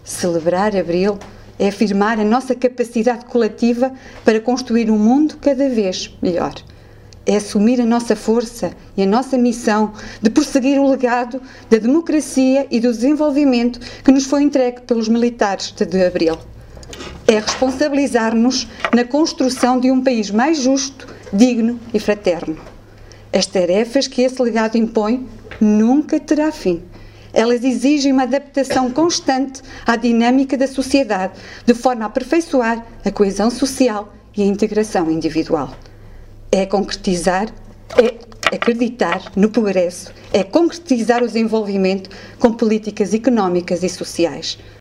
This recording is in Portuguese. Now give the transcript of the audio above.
Celebrar Abril é afirmar a nossa capacidade coletiva para construir um mundo cada vez melhor. É assumir a nossa força e a nossa missão de prosseguir o legado da democracia e do desenvolvimento que nos foi entregue pelos militares de Abril. É responsabilizar-nos na construção de um país mais justo, digno e fraterno. As tarefas que esse legado impõe nunca terá fim. Elas exigem uma adaptação constante à dinâmica da sociedade, de forma a aperfeiçoar a coesão social e a integração individual. É concretizar, é acreditar no progresso, é concretizar o desenvolvimento com políticas económicas e sociais.